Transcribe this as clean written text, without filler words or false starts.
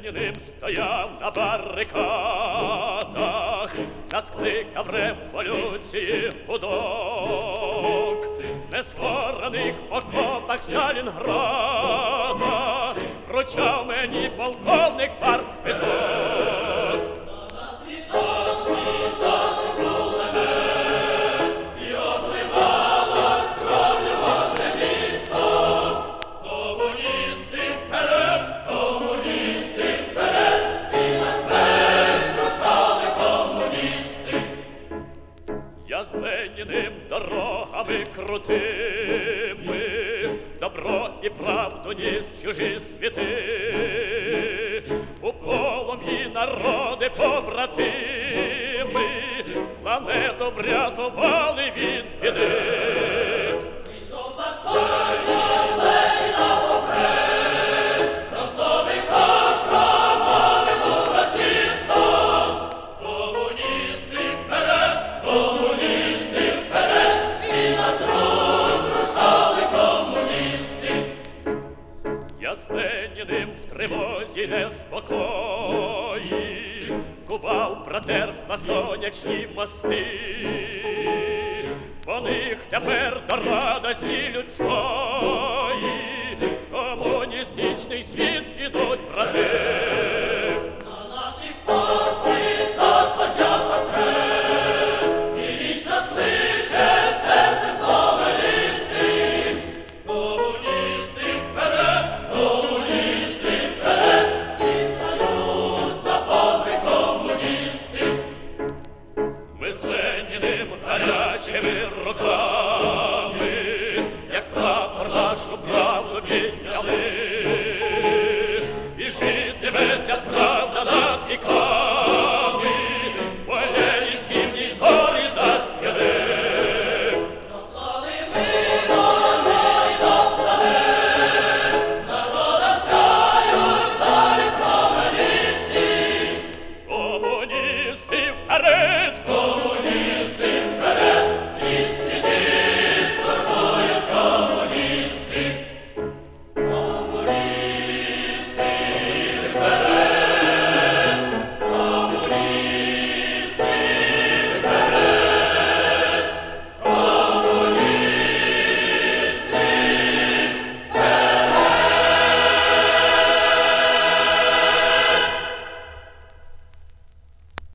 Леніним стояв на барикадах, нас кликав революції гудок. Нескорених окопах Сталінграда вручав мені полковник партквиток. Я з Леніним дорогами крутими добро і правду ніс в чужі світи. У полум'ї народи побратими планету врятували від біди. Я з Леніним в тривозі неспокої кував братерства сонячні мости. По них тепер до радості людської комуністичний світ ідуть брати. На наших покидках вождя портрет, і віч нас кличе серцем комуністів. Комуністи вперед, комуністи вперед, чи стають на подвиг комуністи. Ми з Леніним гарячими руками, як прапор нашу правду підняли. І житиметься правда над віками, бо ленінські в ній зорі зацвіли. Проклали ми нормі до планет, народам сяють далі комуністи. Комуністи вперед!